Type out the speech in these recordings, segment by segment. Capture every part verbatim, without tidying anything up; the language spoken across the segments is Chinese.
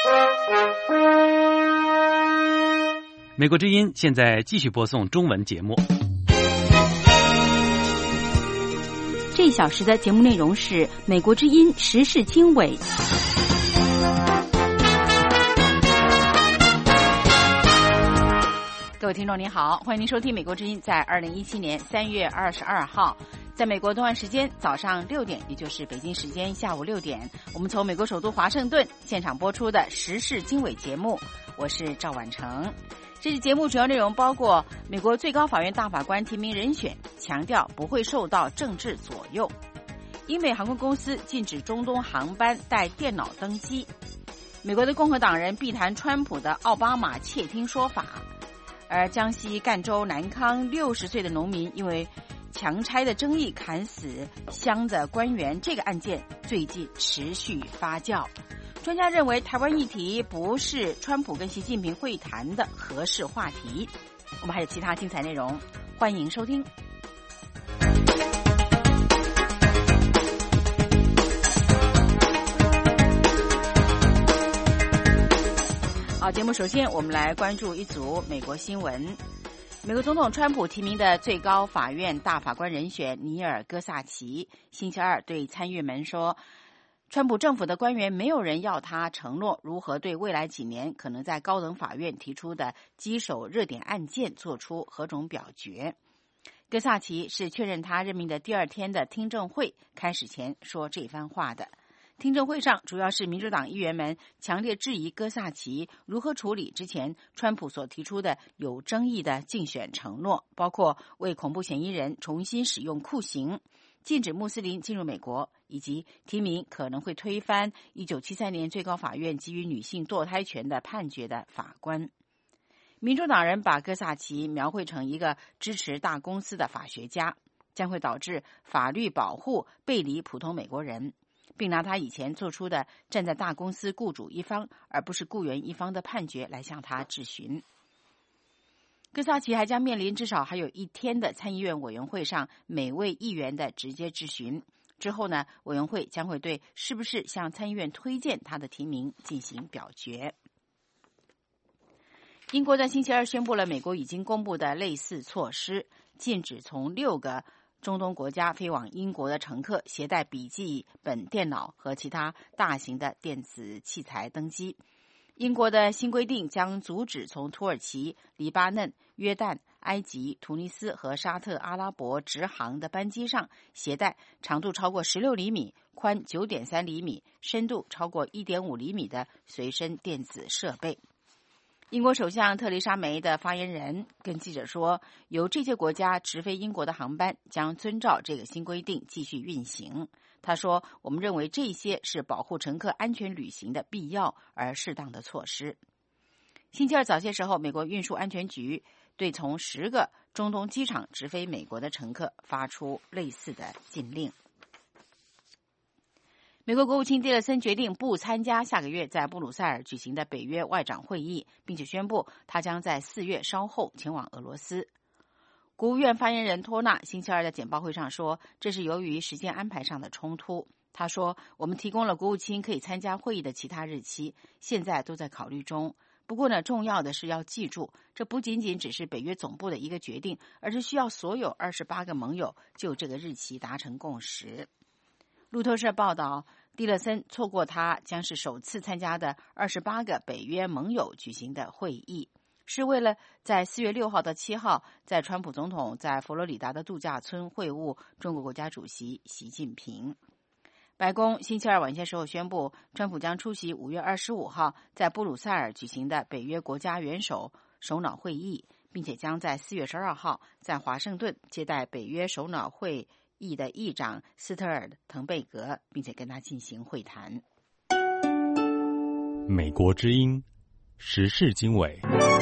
美国之音现在继续播送中文节目。 这一小时的节目内容是美国之音时事经纬。各位听众您好，欢迎您收听美国之音在二零一七年三月二十二号在美国东岸时间早上六点，也就是北京时间下午六点，我们从美国首都华盛顿现场播出的时事经纬节目，我是赵婉成。这期节目主要内容包括美国最高法院大法官提名人选，强调不会受到政治左右；英美航空公司禁止中东航班带电脑登机；美国的共和党人避谈川普的奥巴马窃听说法；而江西赣州南康六十岁的农民因为强拆的争议砍死乡的官员，这个案件最近持续发酵。专家认为台湾议题不是川普跟习近平会谈的合适话题。我们还有其他精彩内容，欢迎收听。好，节目首先我们来关注一组美国新闻。美国总统川普提名的最高法院大法官人选尼尔·戈萨奇星期二对参议员们说，川普政府的官员没有人要他承诺如何对未来几年可能在高等法院提出的棘手热点案件做出何种表决。戈萨奇是确认他任命的第二天的听证会开始前说这番话的。听证会上主要是民主党议员们强烈质疑戈萨奇如何处理之前川普所提出的有争议的竞选承诺，包括为恐怖嫌疑人重新使用酷刑，禁止穆斯林进入美国，以及提名可能会推翻一九七三年最高法院给予女性堕胎权的判决的法官。民主党人把戈萨奇描绘成一个支持大公司的法学家，将会导致法律保护背离普通美国人，并拿他以前做出的站在大公司雇主一方而不是雇员一方的判决来向他质询。戈萨奇还将面临至少还有一天的参议院委员会上每位议员的直接质询。之后呢，委员会将会对是不是向参议院推荐他的提名进行表决。英国在星期二宣布了美国已经公布的类似措施，禁止从六个中东国家飞往英国的乘客携带笔记本电脑和其他大型的电子器材登机。英国的新规定将阻止从土耳其、黎巴嫩、约旦、埃及、突尼斯和沙特阿拉伯直航的班机上携带长度超过十六厘米、宽九点三厘米、深度超过一点五厘米的随身电子设备。英国首相特蕾莎梅的发言人跟记者说，由这些国家直飞英国的航班将遵照这个新规定继续运行。他说，我们认为这些是保护乘客安全旅行的必要而适当的措施。星期二早些时候，美国运输安全局对从十个中东机场直飞美国的乘客发出类似的禁令。美国国务卿蒂勒森决定不参加下个月在布鲁塞尔举行的北约外长会议，并且宣布他将在四月稍后前往俄罗斯。国务院发言人托纳星期二在简报会上说，这是由于时间安排上的冲突。他说，我们提供了国务卿可以参加会议的其他日期，现在都在考虑中。不过呢，重要的是要记住，这不仅仅只是北约总部的一个决定，而是需要所有二十八个盟友就这个日期达成共识。路透社报道，蒂勒森错过他将是首次参加的二十八个北约盟友举行的会议，是为了在四月六号到七号在川普总统在佛罗里达的度假村会晤中国国家主席习近平。白宫星期二晚些时候宣布，川普将出席五月二十五号在布鲁塞尔举行的北约国家元首首脑会议，并且将在四月十二号在华盛顿接待北约首脑会议的议长斯特尔滕贝格，并且跟他进行会谈。 美国之音时事经纬。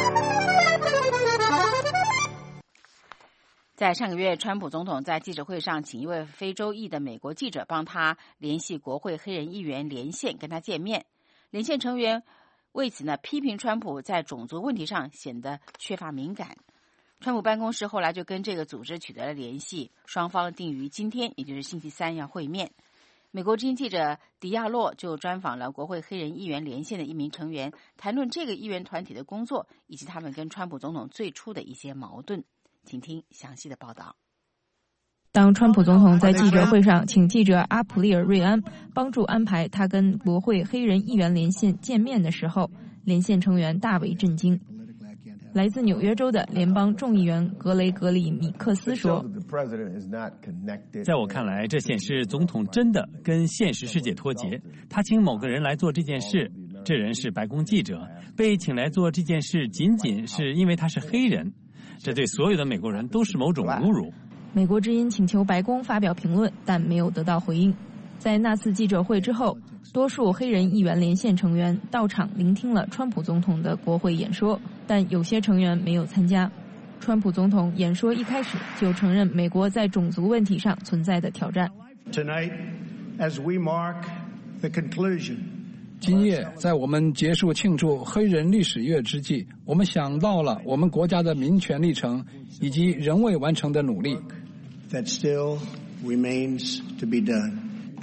在上个月，川普总统在记者会上请一位非洲裔的美国记者帮他联系国会黑人议员连线跟他见面。连线成员为此呢批评川普在种族问题上显得缺乏敏感。川普办公室后来就跟这个组织取得了联系，双方定于今天，也就是星期三要会面。 美国之音记者迪亚洛就专访了国会黑人议员连线的一名成员，谈论这个议员团体的工作以及他们跟川普总统最初的一些矛盾。请听详细的报道。 当川普总统在记者会上请记者阿普利尔·瑞安帮助安排他跟国会黑人议员连线见面的时候，连线成员大为震惊。来自纽约州的联邦众议员格雷格里·米克斯说， 在我看来，这显示总统真的跟现实世界脱节。他请某个人来做这件事，这人是白宫记者，被请来做这件事仅仅是因为他是黑人，这对所有的美国人都是某种侮辱。 美国之音请求白宫发表评论，但没有得到回应。在那次记者会之后，多数黑人议员连线成员到场聆听了川普总统的国会演说，但有些成员没有参加。川普总统演说一开始就承认美国在种族问题上存在的挑战。 Tonight, as we mark the conclusion, 今夜，在我们结束庆祝黑人历史月之际，我们想到了我们国家的民权历程以及仍未完成的努力。 That still remains to be done.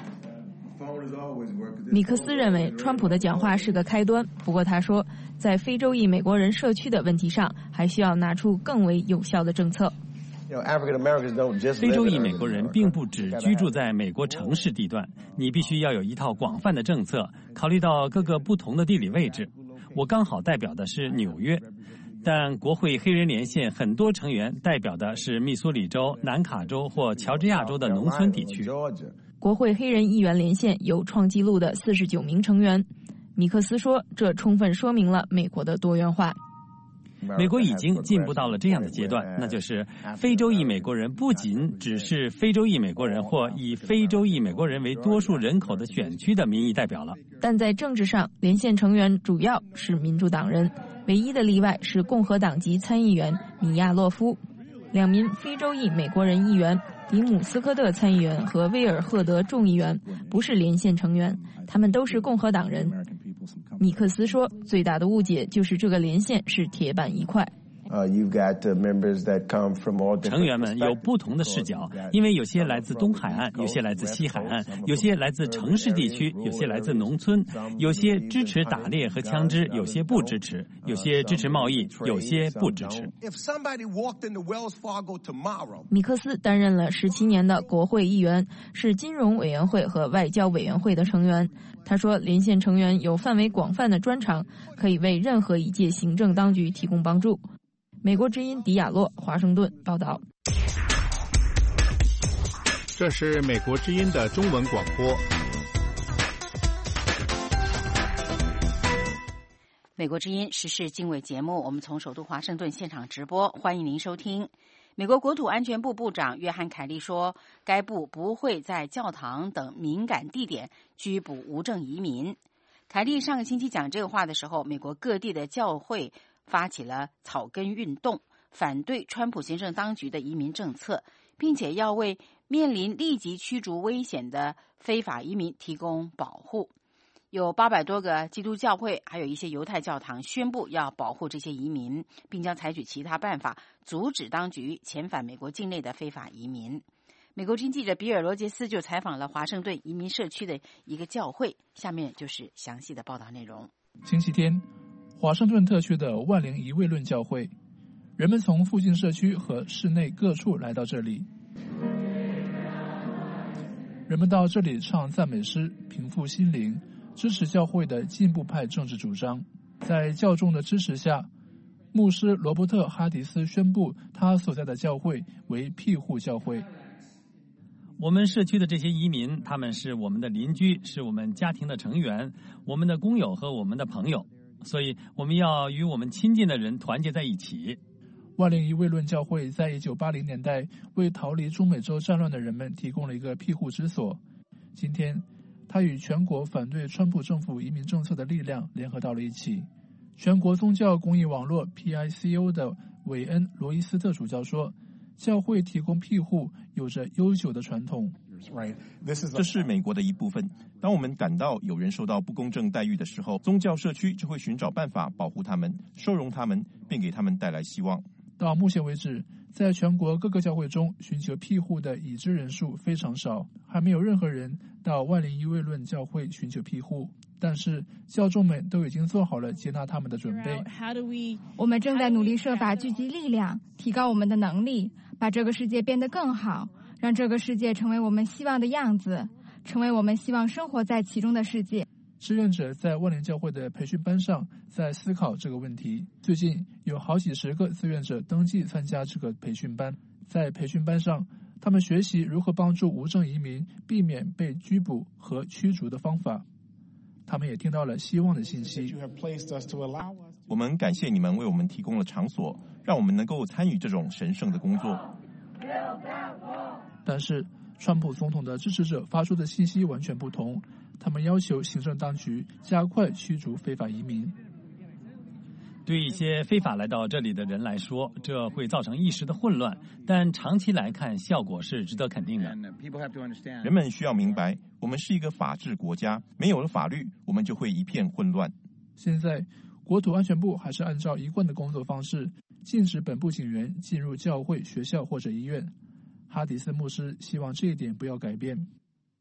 米克斯认为川普的讲话是个开端，不过他说，在非洲裔美国人社区的问题上，还需要拿出更为有效的政策。 非洲裔美国人并不只居住在美国城市地段，你必须要有一套广泛的政策，考虑到各个不同的地理位置。我刚好代表的是纽约，但国会黑人连线很多成员代表的是密苏里州、南卡州或乔治亚州的农村地区。 国会黑人议员连线有创纪录的四十九名成员。米克斯说，这充分说明了美国的多元化。 美国已经进步到了这样的阶段，那就是非洲裔美国人不仅只是非洲裔美国人或以非洲裔美国人为多数人口的选区的民意代表了。 但在政治上，连线成员主要是民主党人，唯一的例外是共和党籍参议员米亚洛夫。两名非洲裔美国人议员迪姆斯科特参议员和威尔赫德众议员不是连线成员，他们都是共和党人。米克斯说，最大的误解就是这个连线是铁板一块。 成员们有不同的视角，因为有些来自东海岸，有些来自西海岸，有些来自城市地区，有些来自农村，有些支持打猎和枪支，有些不支持，有些支持贸易，有些不支持。 米克斯担任了十七年的国会议员，是金融委员会和外交委员会的成员。他说，连线成员有范围广泛的专长，可以为任何一届行政当局提供帮助。美国之音迪亚洛，华盛顿报道。 这是美国之音的中文广播。 美国之音时事经纬节目，我们从首都华盛顿现场直播，欢迎您收听。美国国土安全部部长约翰·凯利说，该部不会在教堂等敏感地点拘捕无证移民。凯利上个星期讲这个话的时候，美国各地的教会发起了草根运动，反对川普行政当局的移民政策，并且要为面临立即驱逐危险的非法移民提供保护。有八百多个基督教会还有一些犹太教堂宣布要保护这些移民，并将采取其他办法阻止当局遣返美国境内的非法移民。美国之音记者比尔·罗杰斯就采访了华盛顿移民社区的一个教会，下面就是详细的报道内容。 星期天，华盛顿特区的万灵一位论教会，人们从附近社区和市内各处来到这里。人们到这里唱赞美诗，平复心灵，支持教会的进步派政治主张。在教众的支持下，牧师罗伯特·哈迪斯宣布他所在的教会为庇护教会。 我们社区的这些移民，他们是我们的邻居，是我们家庭的成员，我们的工友和我们的朋友，所以我们要与我们亲近的人团结在一起。 万灵一位论教会在一九八零年代为逃离中美洲战乱的人们提供了一个庇护之所。今天，他与全国反对川普政府移民政策的力量联合到了一起。全国宗教公益网络 P I C O 的韦恩·罗伊斯特主教说，教会提供庇护有着悠久的传统。 这是美国的一部分。当我们感到有人受到不公正待遇的时候，宗教社区就会寻找办法保护他们、收容他们，并给他们带来希望。 到目前为止，在全国各个教会中寻求庇护的已知人数非常少，还没有任何人到万灵医卫论教会寻求庇护。但是教众们都已经做好了接纳他们的准备。 我们正在努力设法聚集力量，提高我们的能力，把这个世界变得更好，让这个世界成为我们希望的样子，成为我们希望生活在其中的世界。 志愿者在万灵教会的培训班上在思考这个问题。最近有好几十个志愿者登记参加这个培训班，在培训班上，他们学习如何帮助无证移民避免被拘捕和驱逐的方法。他们也听到了希望的信息。 我们感谢你们为我们提供了场所，让我们能够参与这种神圣的工作。 但是川普总统的支持者发出的信息完全不同，他们要求行政当局加快驱逐非法移民。 对一些非法来到这里的人来说，这会造成一时的混乱，但长期来看，效果是值得肯定的。 人们需要明白，我们是一个法治国家，没有了法律，我们就会一片混乱。 现在，国土安全部还是按照一贯的工作方式，禁止本部警员进入教会、学校或者医院。哈迪斯牧师希望这一点不要改变。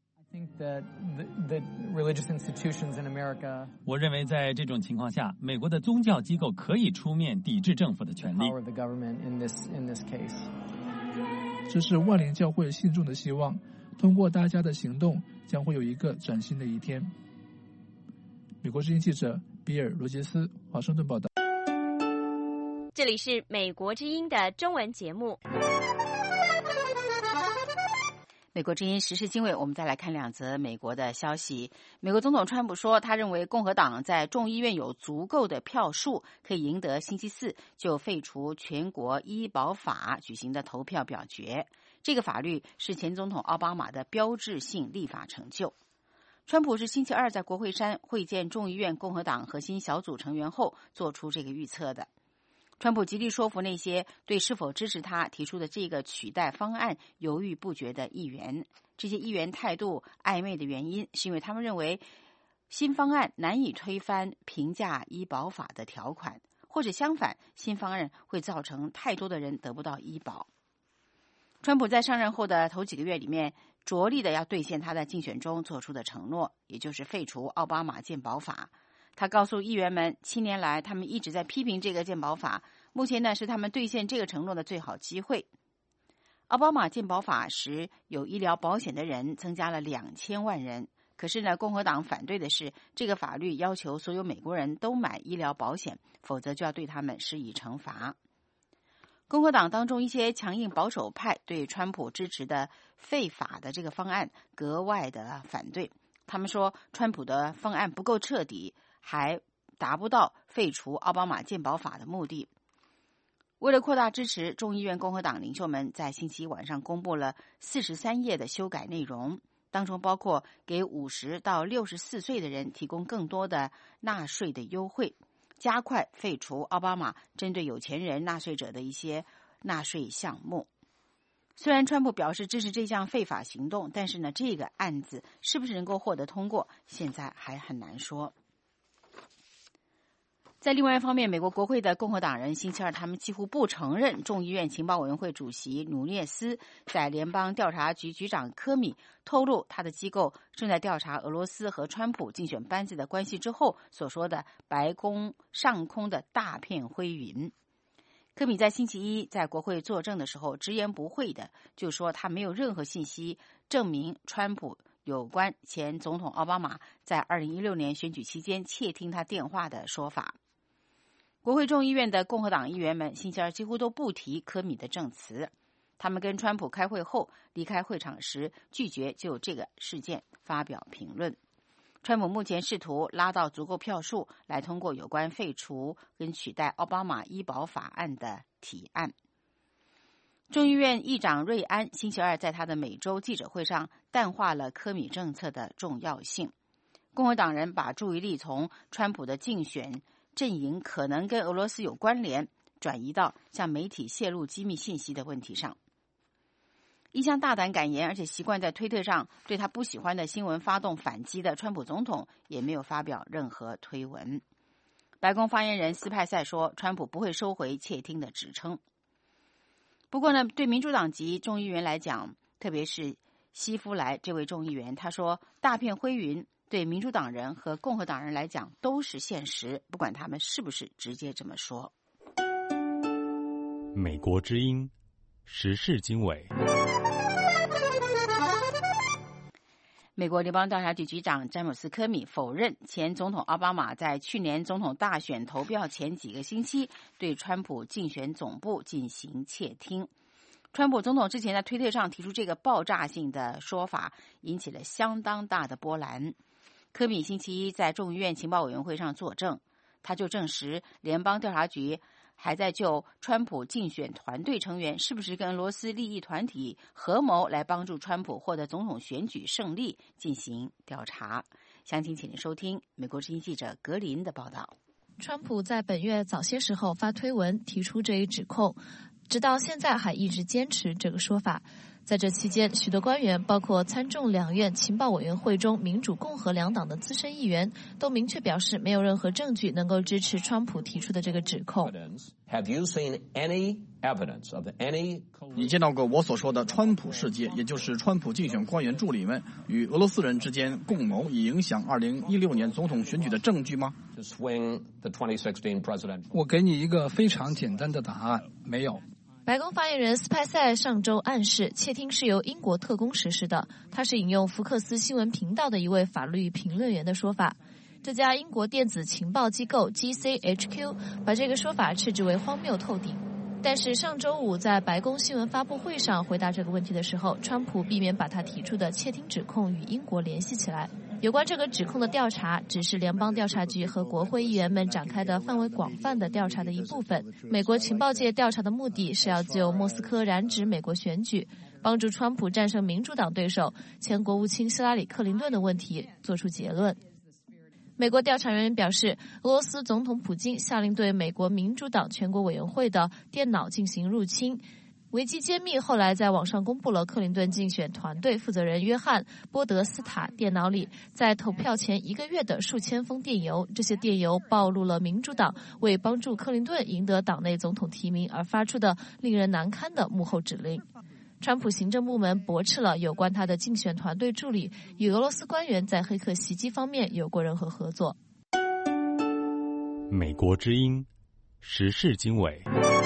我认为在这种情况下，美国的宗教机构可以出面抵制政府的权利。 这是万灵教会信众的希望，通过大家的行动，将会有一个崭新的一天。美国之音记者比尔·罗杰斯，华盛顿报道。 这里是美国之音的中文节目。 美国之音时事经纬，我们再来看两则美国的消息。美国总统川普说，他认为共和党在众议院有足够的票数，可以赢得星期四就废除全国医保法举行的投票表决。这个法律是前总统奥巴马的标志性立法成就。川普是星期二在国会山会见众议院共和党核心小组成员后做出这个预测的。川普极力说服那些对是否支持他提出的这个取代方案犹豫不决的议员。这些议员态度暧昧的原因，是因为他们认为新方案难以推翻平价医保法的条款，或者相反，新方案会造成太多的人得不到医保。川普在上任后的头几个月里面，着力的要兑现他在竞选中做出的承诺，也就是废除奥巴马健保法。他告诉议员们，七年来他们一直在批评这个健保法，目前呢是他们兑现这个承诺的最好机会。奥巴马健保法时，有医疗保险的人增加了两千万人，可是呢，共和党反对的是这个法律要求所有美国人都买医疗保险，否则就要对他们施以惩罚。共和党当中一些强硬保守派对川普支持的废法的这个方案格外的反对，他们说川普的方案不够彻底，还达不到废除奥巴马健保法的目的。为了扩大支持，众议院共和党领袖们在星期一晚上公布了四十三页的修改内容，当中包括给五十到六十四岁的人提供更多的纳税的优惠，加快废除奥巴马针对有钱人纳税者的一些纳税项目。虽然川普表示支持这项废法行动，但是呢，这个案子是不是能够获得通过，现在还很难说。在另外一方面，美国国会的共和党人星期二他们几乎不承认众议院情报委员会主席努涅斯在联邦调查局局长科米透露他的机构正在调查俄罗斯和川普竞选班子的关系之后所说的白宫上空的大片灰云。科米在星期一在国会作证的时候直言不讳的就说他没有任何信息证明川普有关前总统奥巴马在二零一六年选举期间窃听他电话的说法。国会众议院的共和党议员们星期二几乎都不提科米的证词，他们跟川普开会后离开会场时拒绝就这个事件发表评论。川普目前试图拉到足够票数来通过有关废除跟取代奥巴马医保法案的提案。众议院议长瑞安星期二在他的每周记者会上淡化了科米政策的重要性。共和党人把注意力从川普的竞选阵营可能跟俄罗斯有关联转移到向媒体泄露机密信息的问题上。一向大胆敢言而且习惯在推特上对他不喜欢的新闻发动反击的川普总统也没有发表任何推文。白宫发言人斯派塞说，川普不会收回窃听的指称。 不过呢，对民主党籍众议员来讲，特别是希夫莱这位众议员，他说大片灰云对民主党人和共和党人来讲都是现实，不管他们是不是直接这么说。 美国之音时事经纬。 美国联邦调查局局长詹姆斯·科米否认前总统奥巴马在去年总统大选投票前几个星期对川普竞选总部进行窃听。川普总统之前在推特上提出这个爆炸性的说法，引起了相当大的波澜。科米星期一在众议院情报委员会上作证，他就证实联邦调查局还在就川普竞选团队成员是不是跟俄罗斯利益团体合谋来帮助川普获得总统选举胜利进行调查。详情请您收听美国之音记者格林的报道。 川普在本月早些时候发推文提出这一指控，直到现在还一直坚持这个说法。在这期间，许多官员，包括参众两院情报委员会中民主共和两党的资深议员，都明确表示没有任何证据能够支持川普提出的这个指控。 Have you seen any evidence of any？ 你见到过我所说的川普事件，也就是川普竞选官员助理们与俄罗斯人之间共谋以影响二零一六年总统选举的证据吗？ To swing the twenty sixteen president？ 我给你一个非常简单的答案，没有。 白宫发言人斯派塞上周暗示，窃听是由英国特工实施的。他是引用福克斯新闻频道的一位法律评论员的说法。这家英国电子情报机构 G C H Q 把这个说法斥之为荒谬透顶。但是上周五在白宫新闻发布会上回答这个问题的时候，川普避免把他提出的窃听指控与英国联系起来。有关这个指控的调查只是联邦调查局和国会议员们展开的范围广泛的调查的一部分。美国情报界调查的目的是要就莫斯科染指美国选举，帮助川普战胜民主党对手前国务卿希拉里·克林顿的问题做出结论。美国调查人员表示，俄罗斯总统普京下令对美国民主党全国委员会的电脑进行入侵。维基揭秘后来在网上公布了克林顿竞选团队负责人约翰·波德斯塔电脑里在投票前一个月的数千封电邮，这些电邮暴露了民主党为帮助克林顿赢得党内总统提名而发出的令人难堪的幕后指令。川普行政部门驳斥了有关他的竞选团队助理与俄罗斯官员在黑客袭击方面有过任何合作。 美国之音时事经纬。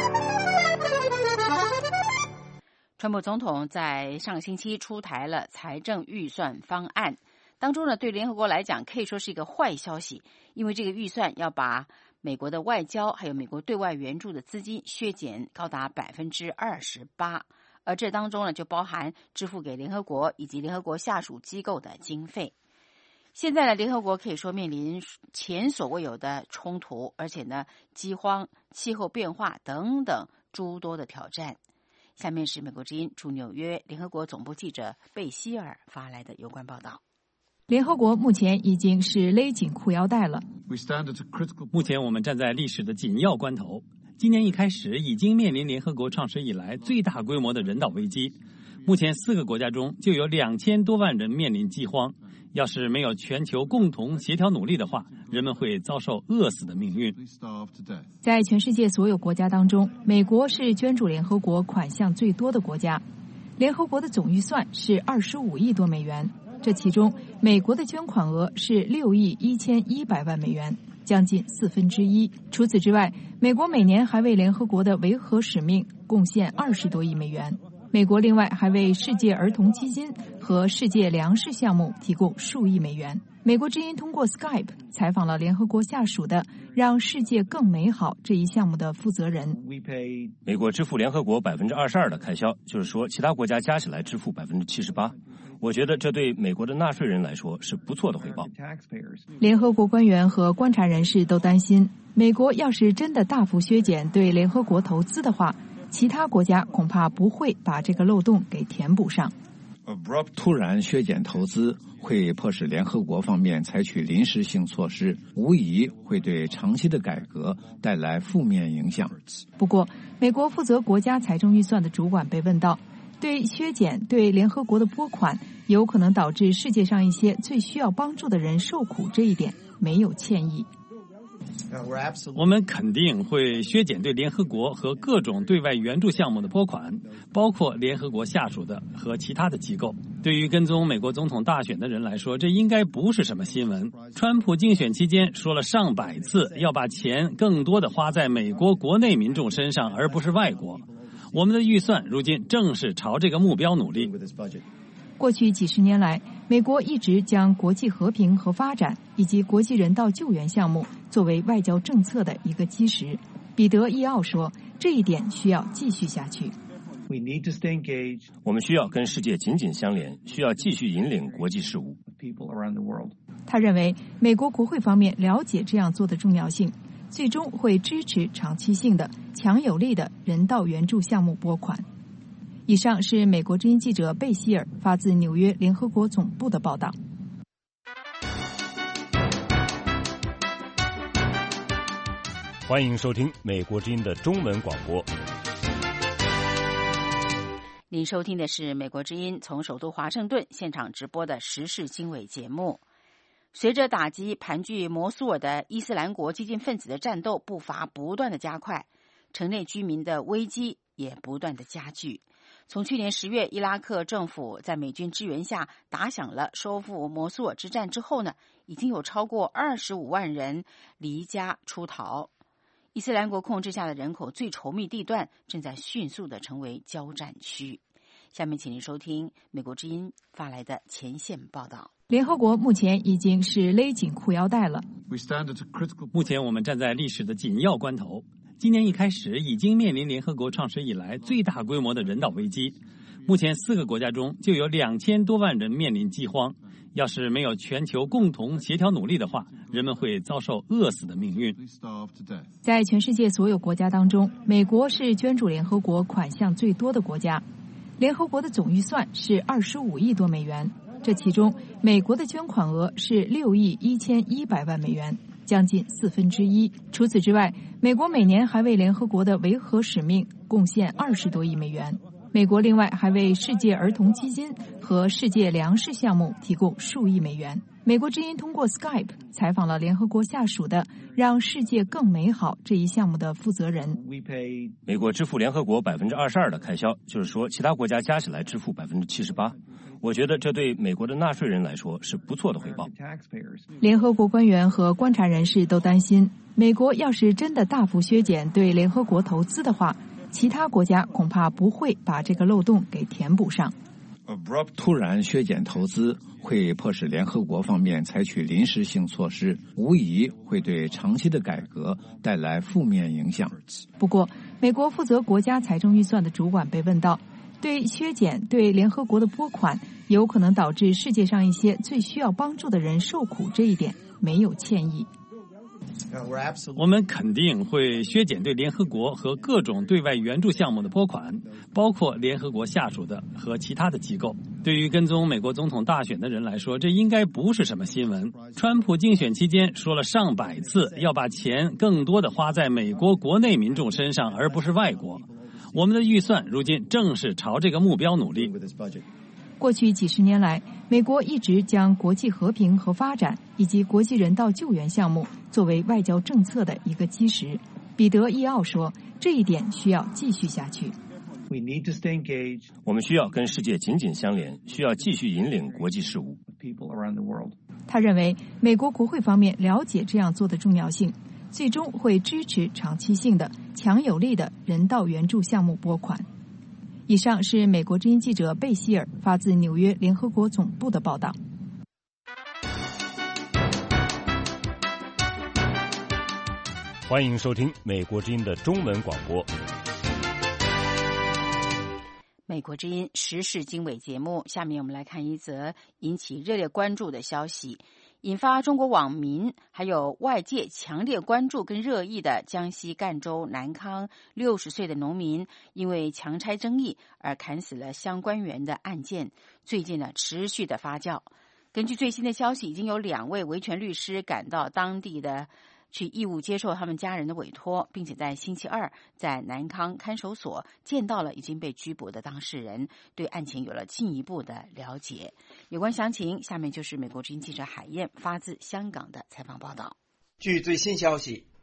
川普总统在上个星期出台了财政预算方案，当中呢，对联合国来讲可以说是一个坏消息，因为这个预算要把美国的外交还有美国对外援助的资金削减高达百分之二十八，而这当中呢，就包含支付给联合国以及联合国下属机构的经费。现在呢，联合国可以说面临前所未有的冲突，而且呢，饥荒、气候变化等等诸多的挑战。下面是美国之音驻纽约联合国总部记者贝希尔发来的有关报道。 联合国目前已经是勒紧裤腰带了。 目前我们站在历史的紧要关头。今年一开始，已经面临联合国创始以来最大规模的人道危机。目前四个国家中就有两千多万人面临饥荒。要是没有全球共同协调努力的话，人们会遭受饿死的命运。 在全世界所有国家当中，美国是捐助联合国款项最多的国家。联合国的总预算是二十五亿多美元，这其中美国的捐款额是六亿一千一百万美元，将近四分之一。除此之外，美国每年还为联合国的维和使命贡献二十多亿美元。美国另外还为世界儿童基金和世界粮食项目提供数亿美元。美国之音通过 Skype 采访了联合国下属的让世界更美好这一项目的负责人。 美国支付联合国百分之二十二的开销，就是说其他国家加起来支付百分之七十八。我觉得这对美国的纳税人来说是不错的回报。 联合国官员和观察人士都担心，美国要是真的大幅削减对联合国投资的话，其他国家恐怕不会把这个漏洞给填补上。 突然削减投资会迫使联合国方面采取临时性措施，无疑会对长期的改革带来负面影响。 不过，美国负责国家财政预算的主管被问到，对削减对联合国的拨款有可能导致世界上一些最需要帮助的人受苦这一点没有歉意。 我们肯定会削减对联合国和各种对外援助项目的拨款，包括联合国下属的和其他的机构。对于跟踪美国总统大选的人来说，这应该不是什么新闻。川普竞选期间说了上百次要把钱更多的花在美国国内民众身上，而不是外国。我们的预算如今正是朝这个目标努力。 过去几十年来，美国一直将国际和平和发展以及国际人道救援项目作为外交政策的一个基石。彼得·伊奥说，这一点需要继续下去。 我们需要跟世界紧紧相连，需要继续引领国际事务。 他认为，美国国会方面了解这样做的重要性，最终会支持长期性的、强有力的人道援助项目拨款。以上是美国之音记者贝希尔发自纽约联合国总部的报道。 欢迎收听美国之音的中文广播。 您收听的是美国之音从首都华盛顿现场直播的时事经纬节目。随着打击盘踞摩苏尔的伊斯兰国激进分子的战斗步伐不断的加快，城内居民的危机也不断的加剧。从去年十月，伊拉克政府在美军支援下打响了收复摩苏尔之战之后呢，已经有超过二十五万人离家出逃。伊斯兰国控制下的人口最稠密地段正在迅速的成为交战区。下面请您收听美国之音发来的前线报道。 联合国目前已经是勒紧裤腰带了。 目前我们站在历史的紧要关头。今年一开始，已经面临联合国创始以来最大规模的人道危机。目前四个国家中就有两千多万人面临饥荒。要是没有全球共同协调努力的话，人们会遭受饿死的命运。 在全世界所有国家当中，美国是捐助联合国款项最多的国家。联合国的总预算是二十五亿多美元，这其中美国的捐款额是六亿一千一百万美元，将近四分之一。除此之外，美国每年还为联合国的维和使命贡献二十多亿美元。美国另外还为世界儿童基金和世界粮食项目提供数亿美元。美国之音通过 Skype 采访了联合国下属的让世界更美好这一项目的负责人。 美国支付联合国百分之二十二的开销，就是说其他国家加起来支付百分之七十八。我觉得这对美国的纳税人来说是不错的回报。 联合国官员和观察人士都担心，美国要是真的大幅削减对联合国投资的话，其他国家恐怕不会把这个漏洞给填补上。 突然削减投资会迫使联合国方面采取临时性措施，无疑会对长期的改革带来负面影响。 不过，美国负责国家财政预算的主管被问到，对削减对联合国的拨款有可能导致世界上一些最需要帮助的人受苦这一点，没有歉意。 我们肯定会削减对联合国和各种对外援助项目的拨款，包括联合国下属的和其他的机构。对于跟踪美国总统大选的人来说，这应该不是什么新闻。川普竞选期间说了上百次要把钱更多的花在美国国内民众身上，而不是外国。我们的预算如今正是朝这个目标努力。 过去几十年来，美国一直将国际和平和发展以及国际人道救援项目作为外交政策的一个基石。彼得·伊奥说，这一点需要继续下去。 我们需要跟世界紧紧相连，需要继续引领国际事务。 他认为，美国国会方面了解这样做的重要性，最终会支持长期性的、强有力的人道援助项目拨款。以上是美国之音记者贝希尔发自纽约联合国总部的报道。 欢迎收听美国之音的中文广播。 美国之音时事经纬节目，下面我们来看一则引起热烈关注的消息，引发中国网民还有外界强烈关注跟热议的江西赣州南康六十岁的农民因为强拆争议而砍死了乡官员的案件，最近呢持续的发酵。根据最新的消息，已经有两位维权律师赶到当地的去义务接受他们家人的委托，并且在星期二在南康看守所见到了已经被拘捕的当事人，对案情有了进一步的了解。有关详情，下面就是美国之音记者海燕发自香港的采访报道。 据最新消息，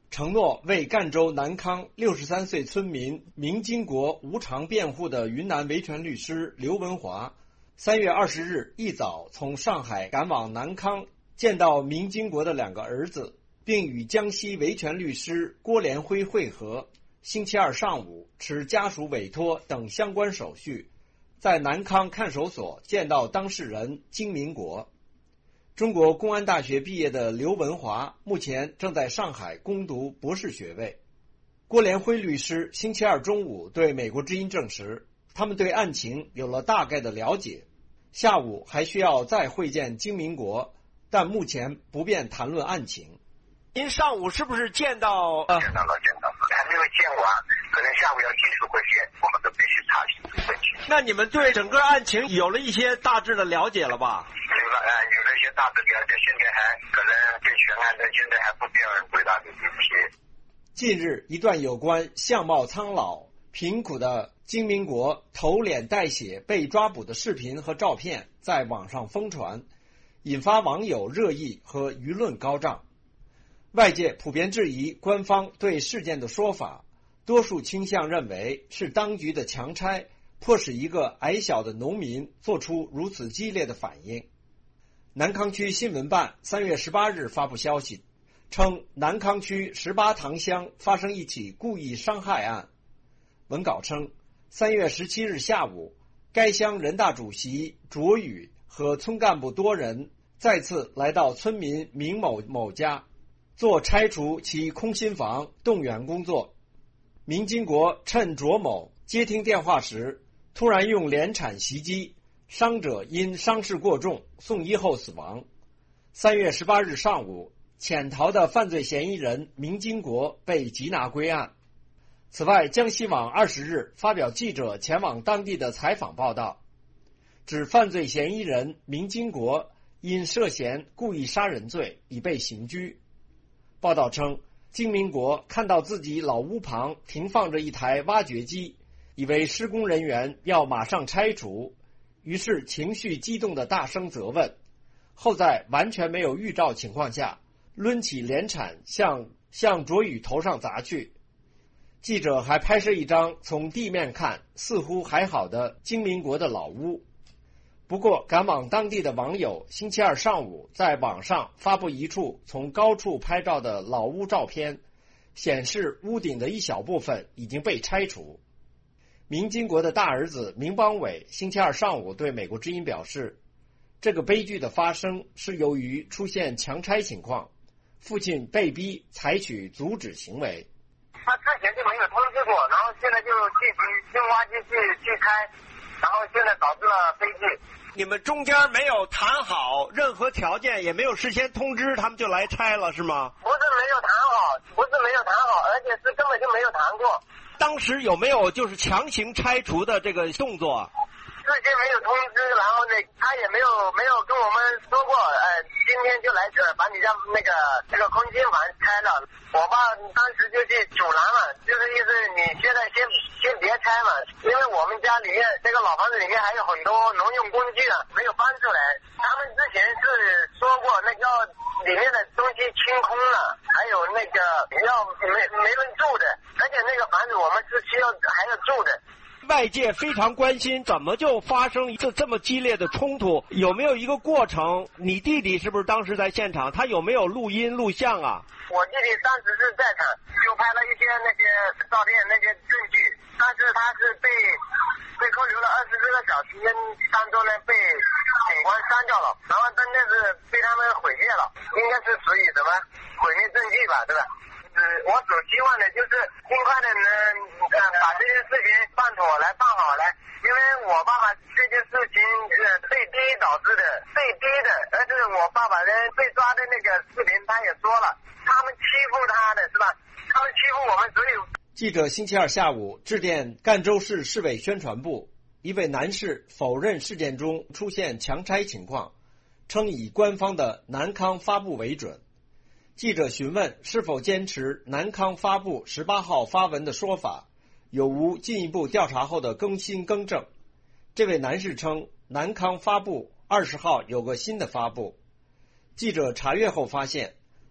承诺为赣州南康六十三岁村民明金国无偿辩护的云南维权律师刘文华，三月二十日一早从上海赶往南康，见到明金国的两个儿子，并与江西维权律师郭连辉会合。星期二上午持家属委托等相关手续，在南康看守所见到当事人金明国。中国公安大学毕业的刘文华目前正在上海攻读博士学位。郭连辉律师星期二中午对美国之音证实，他们对案情有了大概的了解，下午还需要再会见金明国，但目前不便谈论案情。 您上午是不是见到？呃， 见到了，见到了，还没有见完，可能下午要继续会见，我们都必须查询问题。 那你们对整个案情有了一些大致的了解了吧？ 有了，呃，有了一些大致了解，现在还可能对全案的现在还不便回答这些。 近日，一段有关相貌苍老、贫苦的金明国头脸带血被抓捕的视频和照片在网上疯传，引发网友热议和舆论高涨。外界普遍质疑官方对事件的说法，多数倾向认为是当局的强拆，迫使一个矮小的农民做出如此激烈的反应。南康区新闻办三月十八日发布消息，称南康区十八塘乡发生一起故意伤害案。文稿称，三月十七日下午，该乡人大主席卓宇和村干部多人再次来到村民明某某家，做拆除其空心房动员工作。明金国趁卓某接听电话时，突然用连铲袭击，伤者因伤势过重送医后死亡。三月十八日上午，潜逃的犯罪嫌疑人明金国被缉拿归案。此外，江西网二十日发表记者前往当地的采访报道，指犯罪嫌疑人明金国因涉嫌故意杀人罪已被刑拘。报道称，金明国看到自己老屋旁停放着一台挖掘机，以为施工人员要马上拆除，于是情绪激动地大声责问，后在完全没有预兆情况下，抡起连铲向向卓宇头上砸去。记者还拍摄一张从地面看似乎还好的金明国的老屋。不过，赶往当地的网友星期二上午在网上发布一处从高处拍照的老屋照片，显示屋顶的一小部分已经被拆除。明金国的大儿子明邦伟星期二上午对美国之音表示，这个悲剧的发生是由于出现强拆情况，父亲被逼采取阻止行为。 他之前就没有通知过，然后现在就进行用挖机去去拆，然后现在导致了悲剧。 你们中间没有谈好任何条件，也没有事先通知，他们就来拆了是吗？ 不是没有谈好，不是没有谈好，而且是根本就没有谈过。 当时有没有就是强行拆除的这个动作？ 事先没有通知，然后呢，他也没有没有跟我们说过，呃，今天就来这把你家那个这个空心房拆了。我爸当时就去阻拦了，就是意思你现在先先别拆嘛，因为我们家里面这个老房子里面还有很多农用工具啊，没有搬出来。他们之前是说过，那要里面的东西清空了，还有那个要没没人住的，而且那个房子我们是需要还要住的。 外界非常关心，怎么就发生一次这么激烈的冲突？有没有一个过程？你弟弟是不是当时在现场？他有没有录音录像啊？ 我弟弟当时是在场，就拍了一些那些照片、那些证据，但是他是被被扣留了二十四个小时当中呢，被警官删掉了，然后真的是被他们毁灭了，应该是属于什么毁灭证据吧，对吧？呃，我所希望的就是尽快的能呃把这件事情办妥来办好来，因为我爸爸这件事情是被逼导致的，被逼的，而且我爸爸呢被抓的那个视频他也说了，他们欺负他的是吧？他们欺负我们所有。 记者星期二下午致电赣州市市委宣传部，一位男士否认事件中出现强拆情况，称以官方的南康发布为准。记者询问是否坚持南康发布十八号发文的说法，有无进一步调查后的更新更正。这位男士称，南康发布二十号有个新的发布。记者查阅后发现，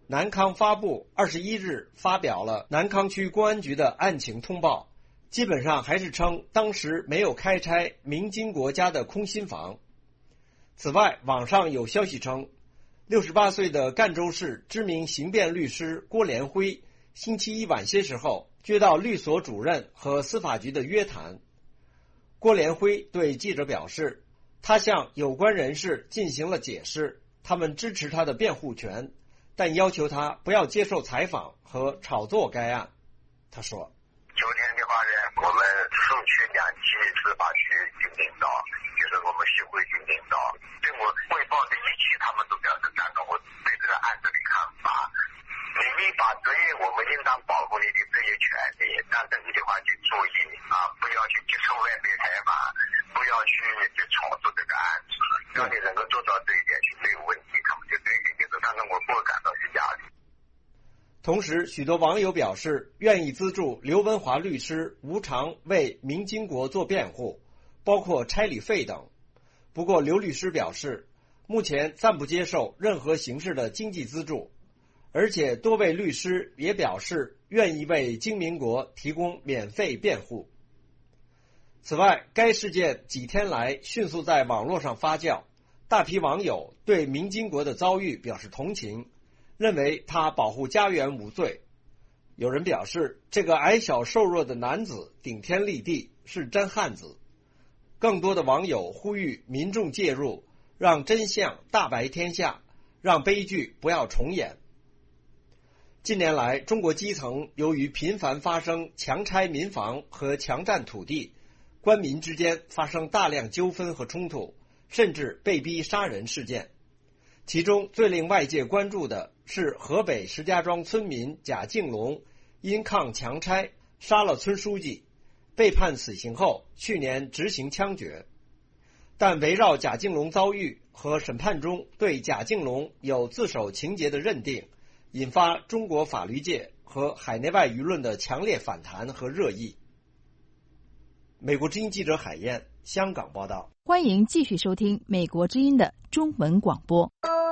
南康发布二十一日发表了南康区公安局的案情通报，基本上还是称当时没有开拆明金国家的空心房。此外，网上有消息称，六十八岁的赣州市知名刑辩律师郭连辉星期一晚些时候接到律所主任和司法局的约谈。郭连辉对记者表示，他向有关人士进行了解释，他们支持他的辩护权，但要求他不要接受采访和炒作该案。他说， 昨天的话呢，我们送去两期司法局军领导，就是我们协会军领导，对我汇报的一切他们都表示赞同我对这个案子的看法。你立法职业，我们应当保护你的职业权利，但是你的话去注意啊，不要去接受外面采访，不要去去炒作这个案子。让你能够做到这一点是没有问题，他们就对这件事当中我不会感到是压力。 同时，许多网友表示愿意资助刘文华律师无偿为明金国做辩护，包括差旅费等。不过，刘律师表示，目前暂不接受任何形式的经济资助，而且多位律师也表示愿意为金民国提供免费辩护。此外，该事件几天来迅速在网络上发酵，大批网友对明金国的遭遇表示同情，认为他保护家园无罪。有人表示，这个矮小瘦弱的男子顶天立地，是真汉子。更多的网友呼吁民众介入，让真相大白天下，让悲剧不要重演。近年来，中国基层由于频繁发生强拆民房和强占土地，官民之间发生大量纠纷和冲突，甚至被逼杀人事件。其中最令外界关注的是河北石家庄村民贾敬龙因抗强拆杀了村书记，被判死刑后去年执行枪决。但围绕贾敬龙遭遇和审判中对贾敬龙有自首情节的认定，引发中国法律界和海内外舆论的强烈反弹和热议。美国之音记者海燕，香港报道。 欢迎继续收听美国之音的中文广播。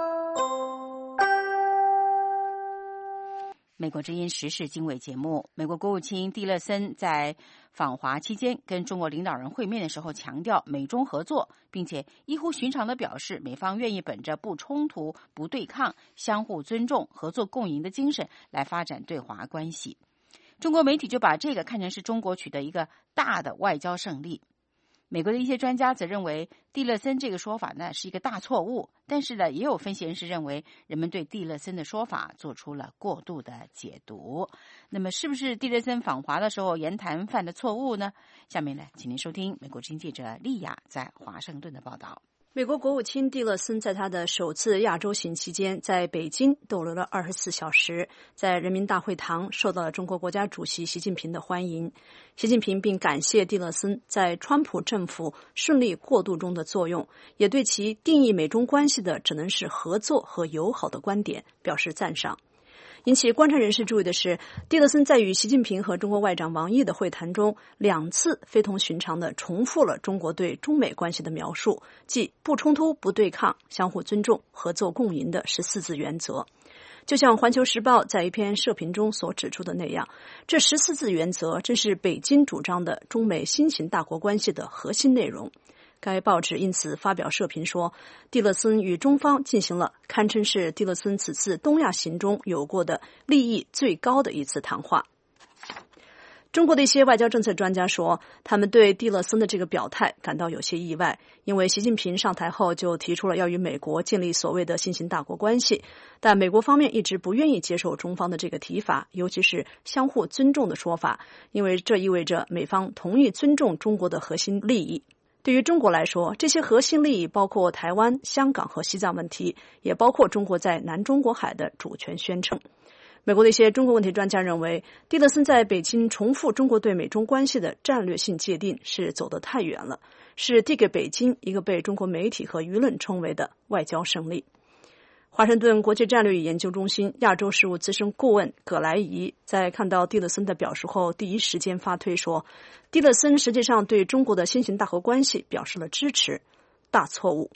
美国之音时事经纬节目，美国国务卿蒂勒森在访华期间跟中国领导人会面的时候强调美中合作，并且异乎寻常地表示美方愿意本着不冲突、不对抗、相互尊重、合作共赢的精神来发展对华关系。中国媒体就把这个看成是中国取得一个大的外交胜利。美国的一些专家则认为蒂勒森这个说法呢是一个大错误，但是呢，也有分析人士认为人们对蒂勒森的说法做出了过度的解读。那么，是不是蒂勒森访华的时候言谈犯的错误呢？下面呢，请您收听美国之音记者丽雅在华盛顿的报道。 美国国务卿蒂勒森在他的首次亚洲行期间，在北京逗留了二十四小时，在人民大会堂受到了中国国家主席习近平的欢迎。习近平并感谢蒂勒森在川普政府顺利过渡中的作用，也对其定义美中关系的只能是合作和友好的观点表示赞赏。引起观察人士注意的是，蒂勒森在与习近平和中国外长王毅的会谈中，两次非同寻常地重复了中国对中美关系的描述，即不冲突、不对抗、相互尊重、合作共赢的十四字原则。就像《环球时报》在一篇社评中所指出的那样，这十四字原则正是北京主张的中美新型大国关系的核心内容。该报纸因此发表社评说，蒂勒森与中方进行了堪称是蒂勒森此次东亚行中有过的利益最高的一次谈话。中国的一些外交政策专家说，他们对蒂勒森的这个表态感到有些意外，因为习近平上台后就提出了要与美国建立所谓的新型大国关系，但美国方面一直不愿意接受中方的这个提法，尤其是相互尊重的说法，因为这意味着美方同意尊重中国的核心利益。对于中国来说，这些核心利益包括台湾、香港和西藏问题，也包括中国在南中国海的主权宣称。美国的一些中国问题专家认为，蒂勒森在北京重复中国对美中关系的战略性界定是走得太远了，是递给北京一个被中国媒体和舆论称为的外交胜利。华盛顿国际战略与研究中心亚洲事务资深顾问葛莱仪在看到蒂勒森的表述后，第一时间发推说，蒂勒森实际上对中国的新型大国关系表示了支持，大错误。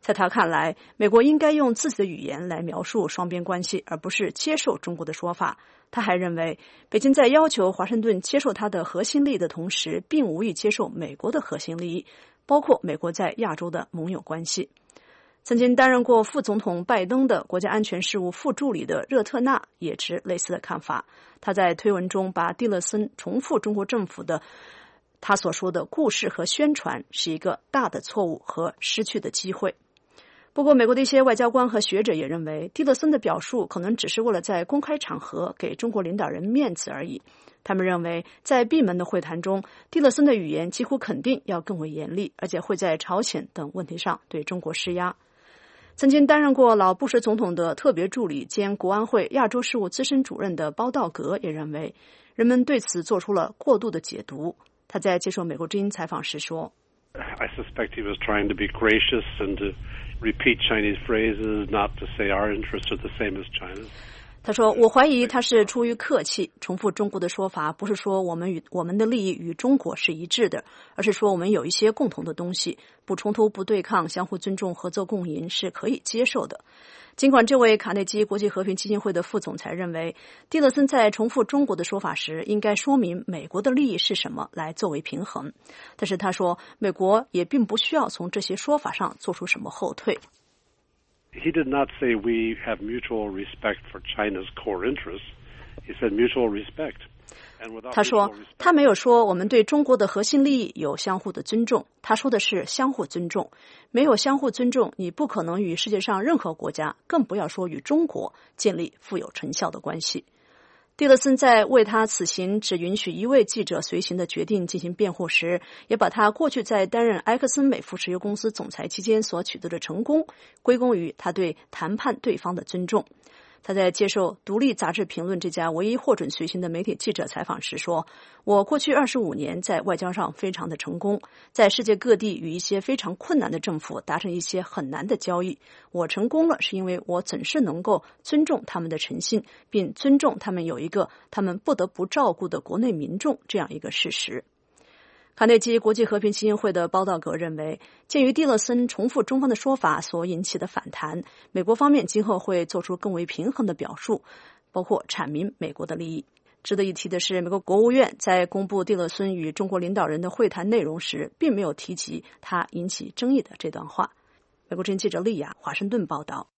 在他看来，美国应该用自己的语言来描述双边关系，而不是接受中国的说法。他还认为，北京在要求华盛顿接受他的核心利益的同时，并无意接受美国的核心利益，包括美国在亚洲的盟友关系。曾经担任过副总统拜登的国家安全事务副助理的热特纳也持类似的看法。他在推文中把蒂勒森重复中国政府的他所说的故事和宣传是一个大的错误和失去的机会。不过，美国的一些外交官和学者也认为，蒂勒森的表述可能只是为了在公开场合给中国领导人面子而已。他们认为，在闭门的会谈中，蒂勒森的语言几乎肯定要更为严厉，而且会在朝鲜等问题上对中国施压。曾经担任过老布什总统的特别助理兼国安会亚洲事务资深主任的包道格也认为，人们对此做出了过度的解读。他在接受美国之音采访时说 I suspect he was trying to be gracious and to repeat Chinese phrases, not to say our interests are the same as China's. 他说，我怀疑他是出于客气，重复中国的说法，不是说我们与我们的利益与中国是一致的，而是说我们有一些共同的东西，不冲突、不对抗，相互尊重、合作共赢是可以接受的。尽管这位卡内基国际和平基金会的副总裁认为，蒂勒森在重复中国的说法时，应该说明美国的利益是什么来作为平衡，但是他说，美国也并不需要从这些说法上做出什么后退。 He did not say we have mutual respect for China's core interests. He said mutual respect. 他说，他没有说我们对中国的核心利益有相互的尊重，他说的是相互尊重。没有相互尊重，你不可能与世界上任何国家，更不要说与中国建立富有成效的关系。蒂勒森在为他此行只允许一位记者随行的决定进行辩护时，也把他过去在担任埃克森美孚石油公司总裁期间所取得的成功归功于他对谈判对方的尊重。他在接受《独立杂志评论》这家唯一获准随行的媒体记者采访时说，我过去二十五年在外交上非常的成功，在世界各地与一些非常困难的政府达成一些很难的交易。我成功了是因为我总是能够尊重他们的诚信，并尊重他们有一个他们不得不照顾的国内民众这样一个事实。卡内基国际和平基金会的包道格认为，鉴于蒂勒森重复中方的说法所引起的反弹，美国方面今后会做出更为平衡的表述，包括阐明美国的利益。值得一提的是，美国国务院在公布蒂勒森与中国领导人的会谈内容时，并没有提及他引起争议的这段话。美国之音记者丽亚华盛顿报道。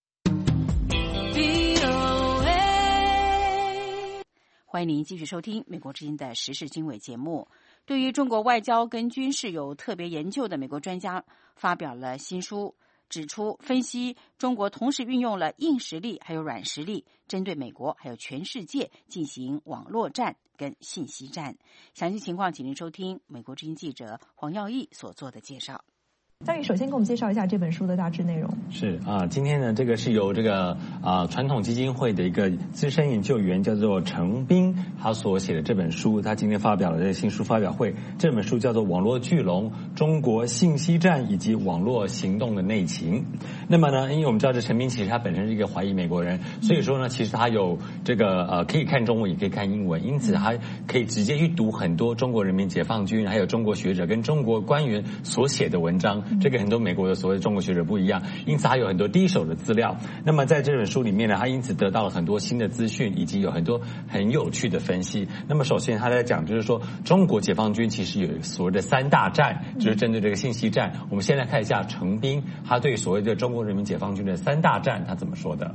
欢迎您继续收听美国之音的时事经纬节目。对于中国外交跟军事有特别研究的美国专家发表了新书，指出分析中国同时运用了硬实力还有软实力，针对美国还有全世界进行网络战跟信息战。详细情况请您收听美国之音记者黄耀义所做的介绍。 张宇首先给我们介绍一下这本书的大致内容。 是啊，今天呢，这个是由这个啊传统基金会的一个资深研究员叫做陈斌，他所写的这本书，他今天发表了这个新书发表会。这本书叫做《网络巨龙：中国信息战以及网络行动的内情》。那么呢，因为我们知道这陈斌其实他本身是一个华裔美国人，所以说呢，其实他有这个呃可以看中文也可以看英文，因此他可以直接去读很多中国人民解放军还有中国学者跟中国官员所写的文章。这个很多美国的所谓中国学者不一样，因此他有很多第一手的资料。那么在这本书里面呢，他因此得到了很多新的资讯，以及有很多很有趣的分析。那么首先他在讲就是说，中国解放军其实有所谓的三大战，就是针对这个信息战。我们先来看一下陈斌他对所谓的中国人民解放军的三大战他怎么说的。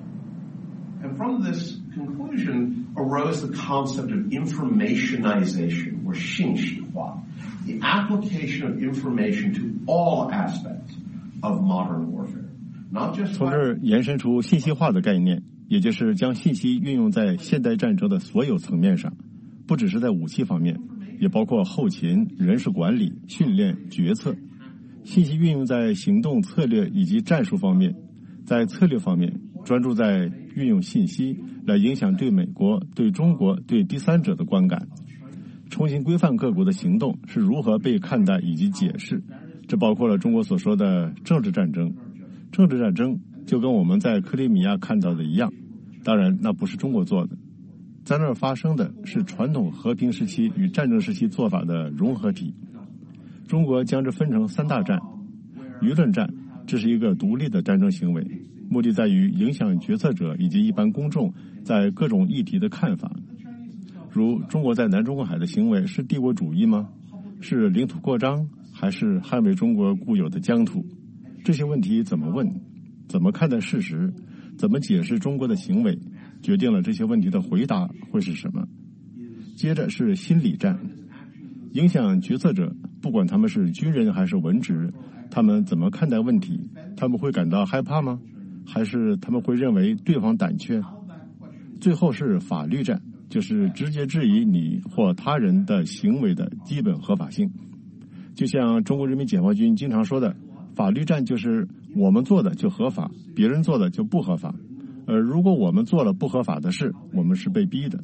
And from this conclusion arose the concept of informationization, or 信息化, the application of information to all aspects of modern warfare. Not just 从这儿延伸出信息化的概念，也就是将信息运用在现代战争的所有层面上，不只是在武器方面，也包括后勤、人事管理、训练、决策。信息运用在行动策略以及战术方面，在策略方面专注在运用信息来影响对美国、对中国、对第三者的观感，重新规范各国的行动是如何被看待以及解释。这包括了中国所说的政治战争。政治战争就跟我们在克里米亚看到的一样，当然那不是中国做的，在那儿发生的是传统和平时期与战争时期做法的融合体。中国将之分成三大战：舆论战， 这是一个独立的战争行为，目的在于影响决策者以及一般公众在各种议题的看法。如中国在南中国海的行为是帝国主义吗？是领土扩张，还是捍卫中国固有的疆土？这些问题怎么问，怎么看待事实，怎么解释中国的行为，决定了这些问题的回答会是什么。接着是心理战，影响决策者，不管他们是军人还是文职，他们怎么看待问题？他们会感到害怕吗？还是他们会认为对方胆怯？最后是法律战，就是直接质疑你或他人的行为的基本合法性。就像中国人民解放军经常说的，法律战就是我们做的就合法，别人做的就不合法。而如果我们做了不合法的事，我们是被逼的。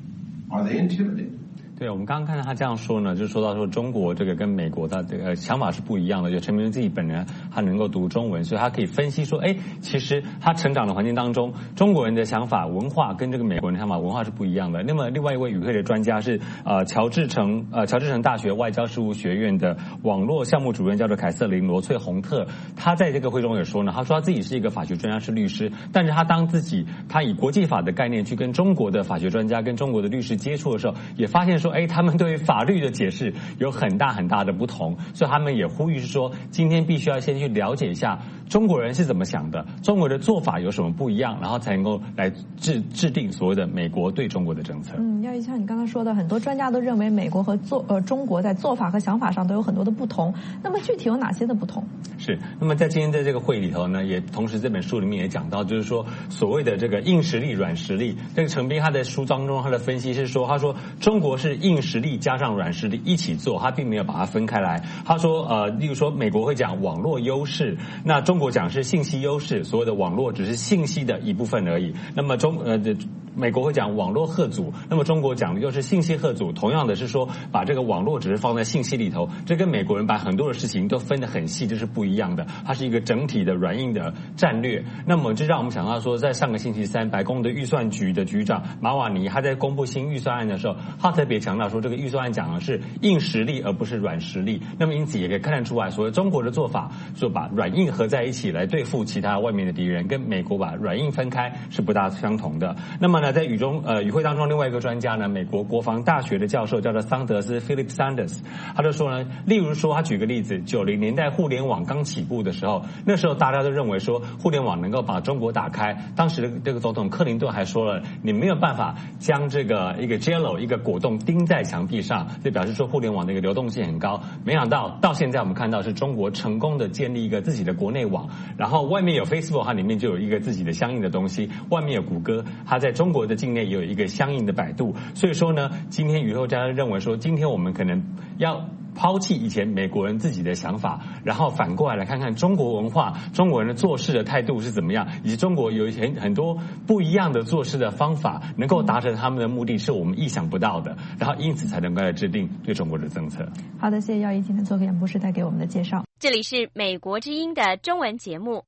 Are they intimidated? 对，我们刚刚看到他这样说呢，就说到说中国这个跟美国的这个想法是不一样的。就陈明仁自己本人他能够读中文，所以他可以分析说，哎，其实他成长的环境当中，中国人的想法文化跟这个美国人的想法文化是不一样的。那么另外一位与会的专家是呃乔治城呃乔治城大学外交事务学院的网络项目主任，叫做凯瑟琳罗翠洪特。他在这个会中也说呢，他说他自己是一个法学专家，是律师，但是他当自己他以国际法的概念去跟中国的法学专家跟中国的律师接触的时候，也发现说，哎，他们对于法律的解释有很大很大的不同，所以他们也呼吁是说，今天必须要先去了解一下中国人是怎么想的，中国的做法有什么不一样，然后才能够来制制定所谓的美国对中国的政策。 嗯，要像你刚才说的，很多专家都认为美国和做呃中国在做法和想法上都有很多的不同。那么具体有哪些的不同？ 是，那么在今天在这个会里头呢，也同时这本书里面也讲到，就是说所谓的这个硬实力、软实力。这个陈斌他在书当中他的分析是说，他说中国是硬实力加上软实力一起做，他并没有把它分开来。他说呃，例如说美国会讲网络优势，那中国讲是信息优势，所谓的网络只是信息的一部分而已。那么中呃美国会讲网络吓阻，那么中国讲的又是信息吓阻。同样的是说，把这个网络只是放在信息里头，这跟美国人把很多的事情都分得很细，这是不一样的。它是一个整体的软硬的战略。那么这让我们想到说，在上个星期三，白宫的预算局的局长马瓦尼他在公布新预算案的时候，他特别强调说，这个预算案讲的是硬实力而不是软实力。那么因此也可以看得出来，所谓中国的做法，说把软硬合在一起来对付其他外面的敌人，跟美国把软硬分开是不大相同的。那么呢，在语中呃与会当中，另外一个专家呢，美国国防大学的教授叫做桑德斯 Philip Sanders， 他就说呢，例如说他举个例子，九零年代互联网刚起步的时候，那时候大家都认为说互联网能够把中国打开。当时的这个总统克林顿还说了，你没有办法将这个一个 Jello 一个果冻钉在墙壁上，就表示说互联网的一个流动性很高。没想到到现在我们看到是中国成功的建立一个自己的国内网，然后外面有 Facebook， 它里面就有一个自己的相应的东西，外面有谷歌，它在中国的境内也有一个相应的百度。所以说呢，今天雨后家认为说，今天我们可能要抛弃以前美国人自己的想法，然后反过来来看看中国文化，中国人的做事的态度是怎么样，以及中国有很很多不一样的做事的方法，能够达成他们的目的，是我们意想不到的，然后因此才能够来制定对中国的政策。 好的，谢谢耀一今天做客演播室带给我们的介绍。 这里是美国之音的中文节目。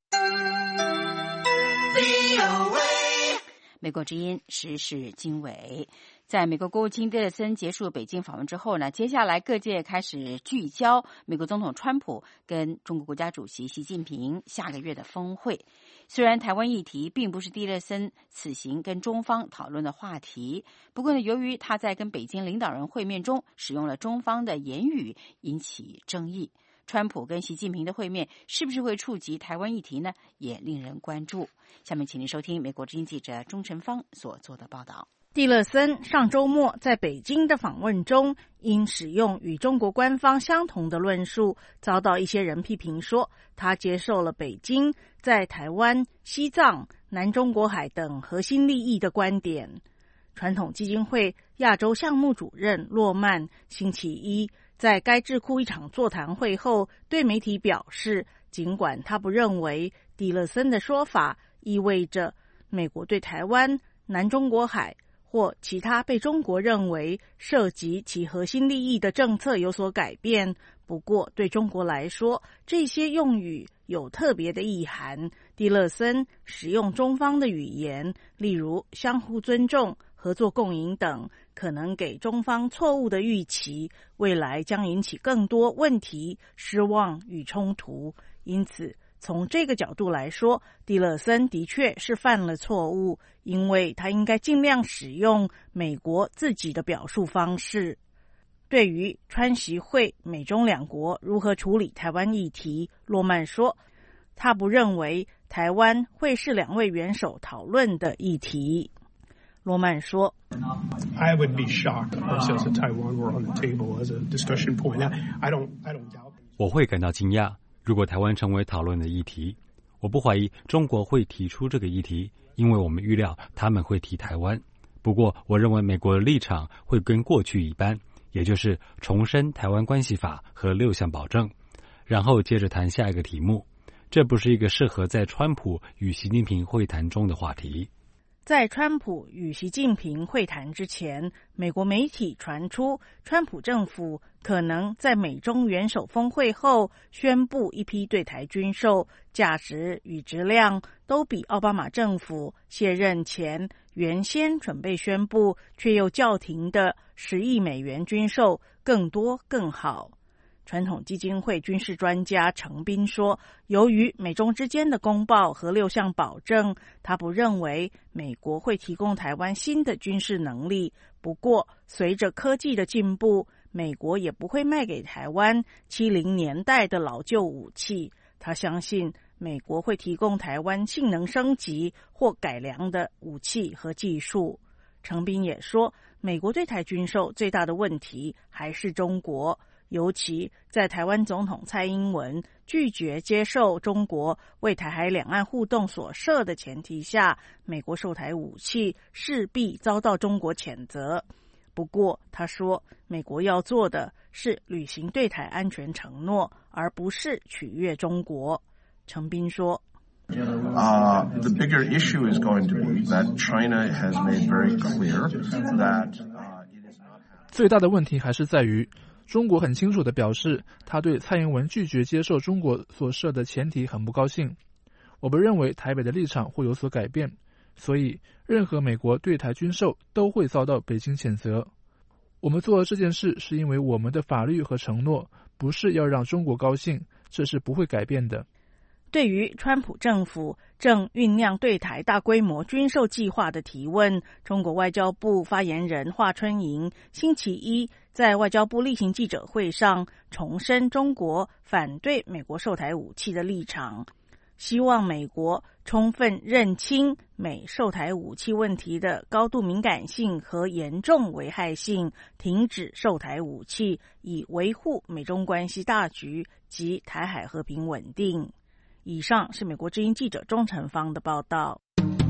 美国之音时事经纬。在美国国务卿蒂勒森结束北京访问之后呢，接下来各界开始聚焦美国总统川普跟中国国家主席习近平下个月的峰会。虽然台湾议题并不是蒂勒森此行跟中方讨论的话题，不过呢，由于他在跟北京领导人会面中使用了中方的言语，引起争议。川普跟习近平的会面是不是会触及台湾议题呢？也令人关注。下面请您收听美国之音记者钟晨芳所做的报道。 蒂勒森上周末在北京的访问中，因使用与中国官方相同的论述，遭到一些人批评说，他接受了北京在台湾、西藏、南中国海等核心利益的观点。传统基金会亚洲项目主任洛曼星期一在该智库一场座谈会后对媒体表示，尽管他不认为蒂勒森的说法意味着美国对台湾、南中国海或其他被中国认为涉及其核心利益的政策有所改变，不过对中国来说，这些用语有特别的意涵。蒂勒森使用中方的语言，例如相互尊重、合作共赢等，可能给中方错误的预期，未来将引起更多问题、失望与冲突。因此从这个角度来说，蒂勒森的确是犯了错误，因为他应该尽量使用美国自己的表述方式。对于川习会美中两国如何处理台湾议题，洛曼说，他不认为台湾会是两位元首讨论的议题。罗曼说 I would be shocked if concepts of Taiwan were on the table as a discussion point. I don't, I don't doubt. 我会感到惊讶，如果台湾成为讨论的议题。我不怀疑中国会提出这个议题，因为我们预料他们会提台湾。不过，我认为美国的立场会跟过去一般，也就是重申台湾关系法和六项保证，然后接着谈下一个题目。这不是一个适合在川普与习近平会谈中的话题。 在川普与习近平会谈之前，美国媒体传出川普政府可能在美中元首峰会后宣布一批对台军售，价值与质量都比奥巴马政府卸任前原先准备宣布却又叫停的十亿美元军售更多更好。传统基金会军事专家程彬说，由于美中之间的公报和六项保证，他不认为美国会提供台湾新的军事能力。不过，随着科技的进步，美国也不会卖给台湾七零年代的老旧武器。他相信美国会提供台湾性能升级或改良的武器和技术。程彬也说，美国对台军售最大的问题还是中国，尤其在台湾总统蔡英文拒绝接受中国为台海两岸互动所设的前提下，美国售台武器势必遭到中国谴责。不过，他说，美国要做的是履行对台安全承诺，而不是取悦中国。程彬说 Uh, the bigger issue is going to be that China has made very clear that uh, it is not. 最大的问题还是在于，中国很清楚地表示，他对蔡英文拒绝接受中国所设的前提很不高兴。我不认为台北的立场会有所改变，所以任何美国对台军售都会遭到北京谴责。我们做这件事是因为我们的法律和承诺不是要让中国高兴，这是不会改变的。 对于川普政府正酝酿对台大规模军售计划的提问，中国外交部发言人华春莹星期一在外交部例行记者会上重申中国反对美国售台武器的立场，希望美国充分认清美售台武器问题的高度敏感性和严重危害性，停止售台武器，以维护美中关系大局及台海和平稳定。以上是美国之音记者钟成芳的报道。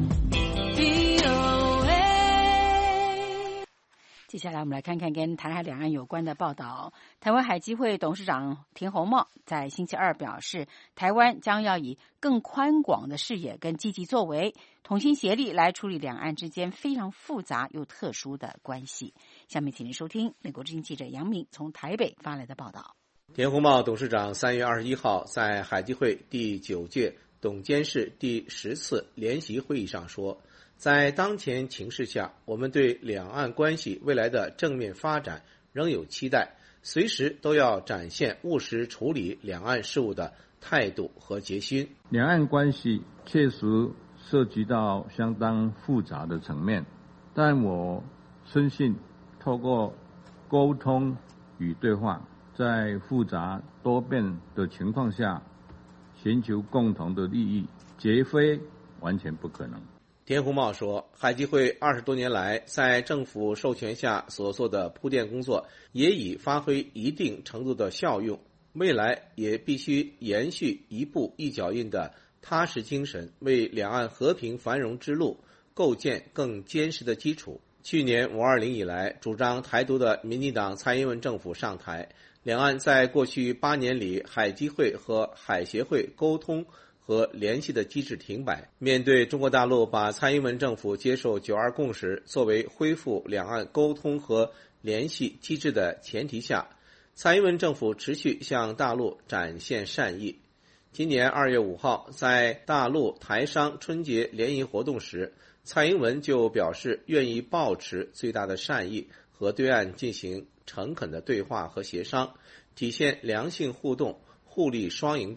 接下来我们来看看跟台海两岸有关的报道。台湾海基会董事长田宏茂在星期二表示，台湾将要以更宽广的视野跟积极作为，同心协力来处理两岸之间非常复杂又特殊的关系。下面请您收听美国之音记者杨明从台北发来的报道。 田宏茂董事长三月二十一号在海基会第九届董监事第十次联席会议上说，在当前情势下，我们对两岸关系未来的正面发展仍有期待，随时都要展现务实处理两岸事务的态度和决心。 两岸关系确实涉及到相当复杂的层面，但我深信透过沟通与对话，在复杂多变的情况下寻求共同的利益，绝非完全不可能。 田宏茂说，海基会二十多年来在政府授权下所做的铺垫工作也已发挥一定程度的效用，未来也必须延续一步一脚印的踏实精神，为两岸和平繁荣之路构建更坚实的基础。去年五二零以来，主张台独的民进党蔡英文政府上台，两岸在过去八年里海基会和海协会沟通和联系的机制停摆。面对中国大陆把蔡英文政府接受九二共识作为恢复两岸沟通和联系机制的前提下，蔡英文政府持续向大陆展现善意。今年二月五号，在大陆台商春节联谊活动时，蔡英文就表示愿意抱持最大的善意和对岸进行诚恳的对话和协商，体现良性互动、互利双赢的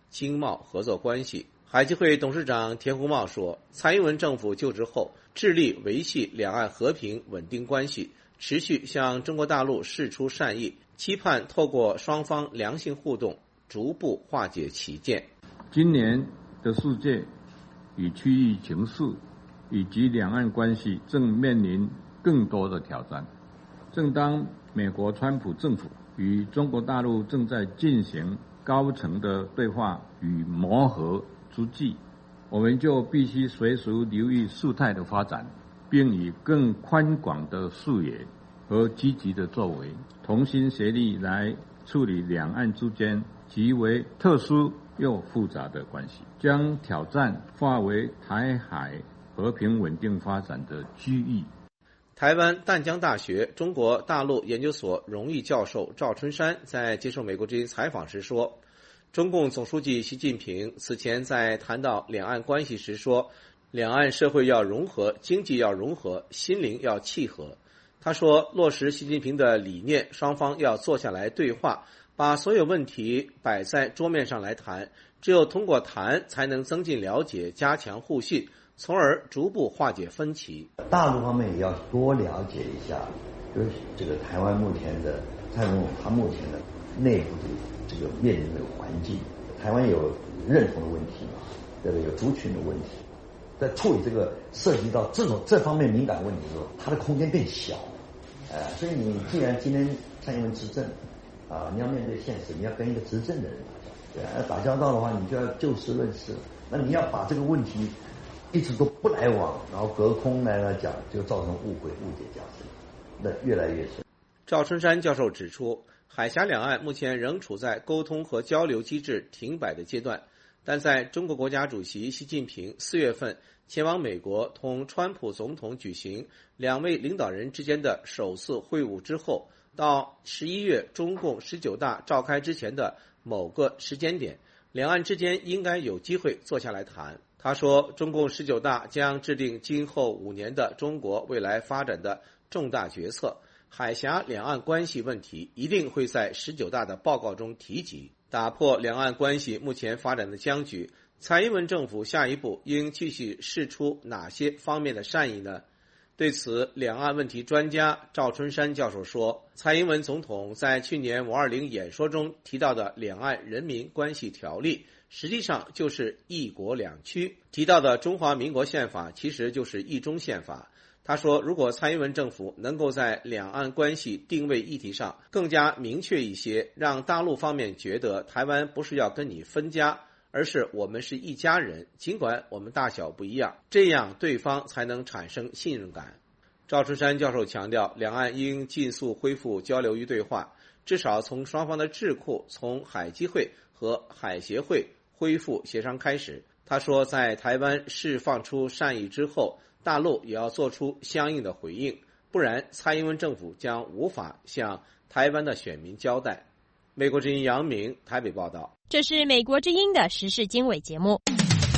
经贸合作关系。海基会董事长田胡茂说，蔡英文政府就职后致力维系两岸和平稳定关系，持续向中国大陆释出善意，期盼透过双方良性互动逐步化解歧见。 今年的世界与区域情势以及两岸关系正面临更多的挑战。正当美国川普政府与中国大陆正在进行高层的对话与磨合之际，我们就必须随时留意事态的发展，并以更宽广的视野和积极的作为，同心协力来处理两岸之间极为特殊又复杂的关系，将挑战化为台海和平稳定发展的机遇。 台湾淡江大学中国大陆研究所荣誉教授赵春山在接受美国之音采访时说，中共总书记习近平此前在谈到两岸关系时说，两岸社会要融合，经济要融合，心灵要契合。他说，落实习近平的理念，双方要坐下来对话，把所有问题摆在桌面上来谈，只有通过谈才能增进了解，加强互信，从而逐步化解分歧。 大陆方面也要多了解一下，就是这个台湾目前的蔡英文他目前的内部的这个面临的环境，台湾有认同的问题嘛，对不对？有族群的问题，在处理这个涉及到这种这方面敏感问题的时候，它的空间变小。呃，所以你既然今天蔡英文执政啊，你要面对现实，你要跟一个执政的人打交道，对啊，打交道的话，你就要就事论事。那你要把这个问题一直都不来往，然后隔空来来讲，就造成误会、误解加深，那越来越深。 赵春山教授指出，海峡两岸目前仍处在沟通和交流机制停摆的阶段，但在中国国家主席习近平四月份前往美国同川普总统举行两位领导人之间的首次会晤之后，到十一月中共十九大召开之前的某个时间点，两岸之间应该有机会坐下来谈。他说，中共十九大将制定今后五年的中国未来发展的重大决策，海峡两岸关系问题一定会在十九大的报告中提及。打破两岸关系目前发展的僵局，蔡英文政府下一步应继续释出哪些方面的善意呢？对此，两岸问题专家赵春山教授说，蔡英文总统在去年五二零演说中提到的两岸人民关系条例，实际上就是一国两区，提到的中华民国宪法其实就是一中宪法。他说，如果蔡英文政府能够在两岸关系定位议题上更加明确一些，让大陆方面觉得台湾不是要跟你分家，而是我们是一家人，尽管我们大小不一样，这样对方才能产生信任感。赵春山教授强调，两岸应尽速恢复交流与对话，至少从双方的智库，从海基会和海协会恢复协商开始。他说，在台湾释放出善意之后，大陆也要做出相应的回应，不然蔡英文政府将无法向台湾的选民交代。美国之音杨明台北报道。 这是美国之音的时事经纬节目。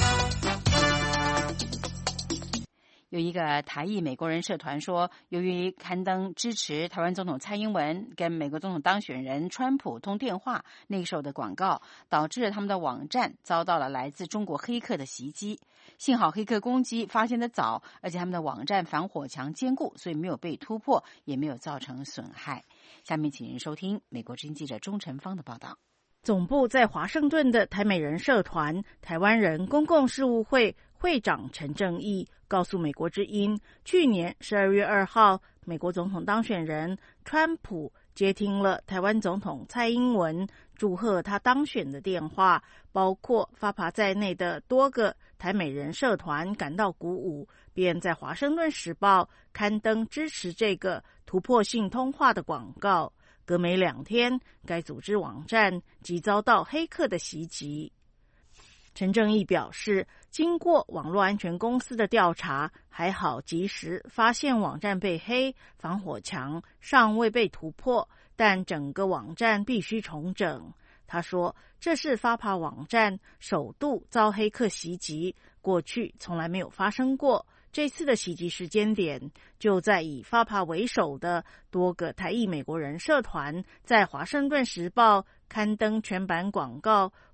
有一个台裔美国人社团说，由于刊登支持台湾总统蔡英文跟美国总统当选人川普通电话那个时候的广告，导致了他们的网站遭到了来自中国黑客的袭击。幸好黑客攻击发现得早，而且他们的网站防火墙坚固，所以没有被突破，也没有造成损害。下面请您收听美国之音记者钟晨芳的报道。 总部在华盛顿的台美人社团台湾人公共事务会会长陈正义告诉美国之音，去年十二月二号，美国总统当选人川普接听了台湾总统蔡英文祝贺他当选的电话，包括发爬在内的多个台美人社团感到鼓舞，便在华盛顿时报刊登支持这个突破性通话的广告。隔没两天，该组织网站即遭到黑客的袭击。陈正义表示，经过网络安全公司的调查，还好及时发现网站被黑，防火墙尚未被突破，但整个网站必须重整。他说，这是发爬网站首度遭黑客袭击，过去从来没有发生过。这次的袭击时间点就在以发爬为首的多个台裔美国人社团在华盛顿时报刊登全版广告，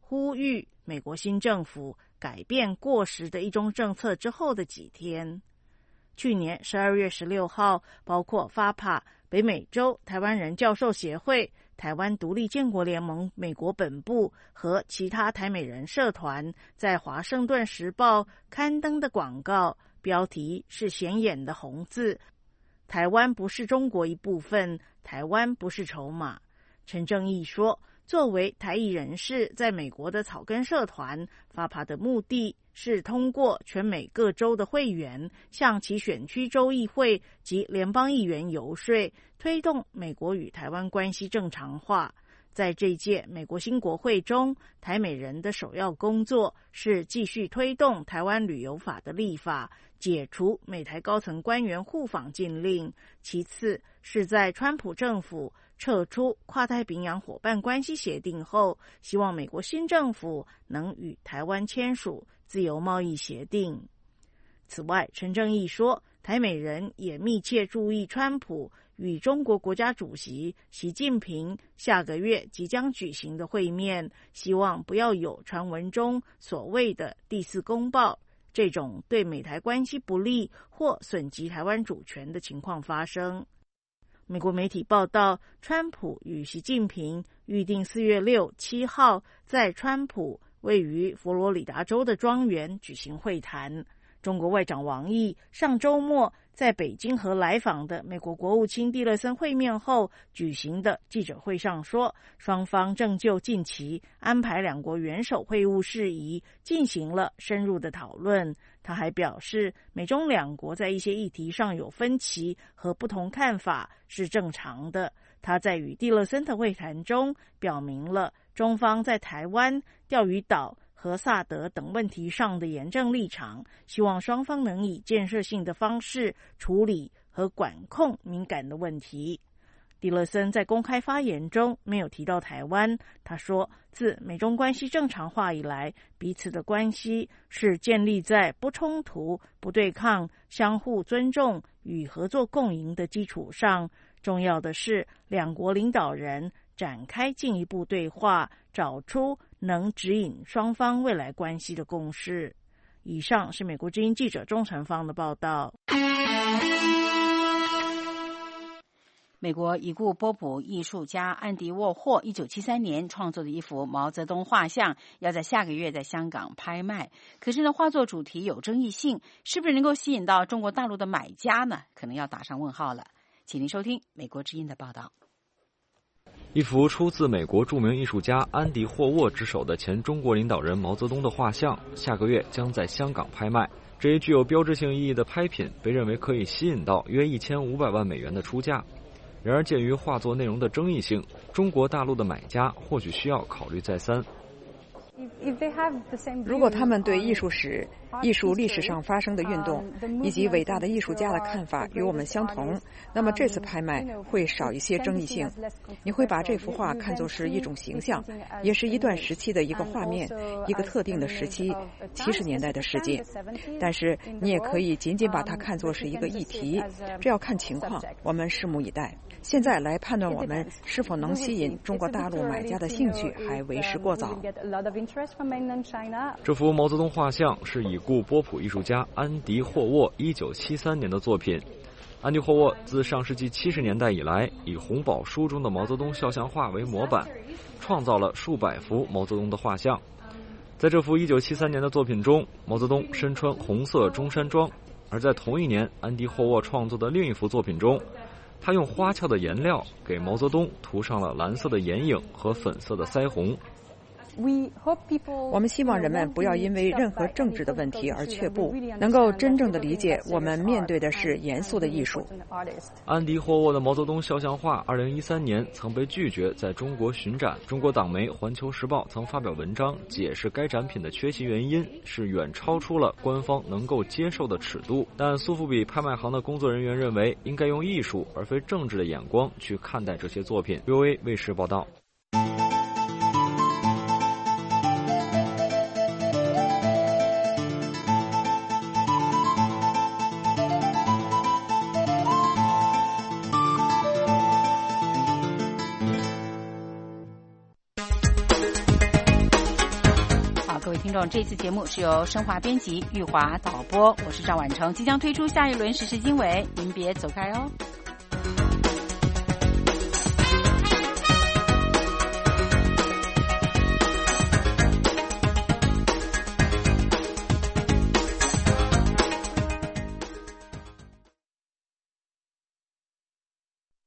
呼吁美国新政府改变过时的一中政策之后的几天。去年十二月十六号，包括 F A P A、北美洲台湾人教授协会、台湾独立建国联盟美国本部和其他台美人社团在华盛顿时报刊登的广告，标题是显眼的红字：台湾不是中国一部分，台湾不是筹码。陈正义说，作为台裔人士，在美国的草根社团 F A P A 的目的是通过全美各州的会员向其选区州议会及联邦议员游说，推动美国与台湾关系正常化。在这届美国新国会中，台美人的首要工作是继续推动台湾旅游法的立法，解除美台高层官员互访禁令，其次是在川普政府撤出跨太平洋伙伴关系协定后，希望美国新政府能与台湾签署自由贸易协定。此外，陈正义说，台美人也密切注意川普与中国国家主席习近平下个月即将举行的会面，希望不要有传闻中所谓的第四公报这种对美台关系不利或损及台湾主权的情况发生。美国媒体报道，川普与习近平预定四月六、七号在川普位于佛罗里达州的庄园举行会谈。中国外长王毅上周末在北京和来访的美国国务卿蒂勒森会面后举行的记者会上说，双方正就近期安排两国元首会晤事宜进行了深入的讨论。他还表示，美中两国在一些议题上有分歧和不同看法是正常的。他在与蒂勒森的会谈中表明了中方在台湾、钓鱼岛和萨德等问题上的严正立场，希望双方能以建设性的方式处理和管控敏感的问题。蒂勒森在公开发言中没有提到台湾，他说，自美中关系正常化以来，彼此的关系是建立在不冲突、不对抗、相互尊重与合作共赢的基础上。重要的是，两国领导人展开进一步对话，找出能指引双方未来关系的共识。以上是美国之音记者钟成芳的报道。 美国已故波普艺术家安迪沃霍一九七三年创作的一幅毛泽东画像要在下个月在香港拍卖，可是呢，画作主题有争议性，是不是能够吸引到中国大陆的买家呢？可能要打上问号了。请您收听美国之音的报道。 一幅出自美国著名艺术家安迪霍沃之手的前中国领导人毛泽东的画像，下个月将在香港拍卖。这一具有标志性意义的拍品被认为可以吸引到约一千五百万美元的出价。然而，鉴于画作内容的争议性，中国大陆的买家或许需要考虑再三。 如果他们对艺术史、艺术历史上发生的运动以及伟大的艺术家的看法与我们相同，那么这次拍卖会少一些争议性。你会把这幅画看作是一种形象，也是一段时期的一个画面，一个特定的时期，七十年代的世界。但是你也可以仅仅把它看作是一个议题，这要看情况，我们拭目以待。现在来判断我们是否能吸引中国大陆买家的兴趣还为时过早。 这幅毛泽东画像是已故波普艺术家安迪霍沃一九七三年的作品。安迪霍沃自上世纪七十年代以来，以红宝书中的毛泽东肖像画为模板，创造了数百幅毛泽东的画像。在这幅一九七三年的作品中，毛泽东身穿红色中山装，而在同一年，安迪霍沃创作的另一幅作品中，他用花俏的颜料给毛泽东涂上了蓝色的眼影和粉色的腮红。 我们希望人们不要因为任何政治的问题而却步，能够真正的理解我们面对的是严肃的艺术。 安迪霍沃的毛泽东肖像画二零一三年曾被拒绝在中国巡展，中国党媒《环球时报》曾发表文章解释该展品的缺席原因是远超出了官方能够接受的尺度。但苏富比拍卖行的工作人员认为，应该用艺术而非政治的眼光去看待这些作品。V O A 卫视报道。 位听众，这次节目是由声华编辑、玉华导播，我是赵婉成，即将推出下一轮时事经纬，您别走开哦。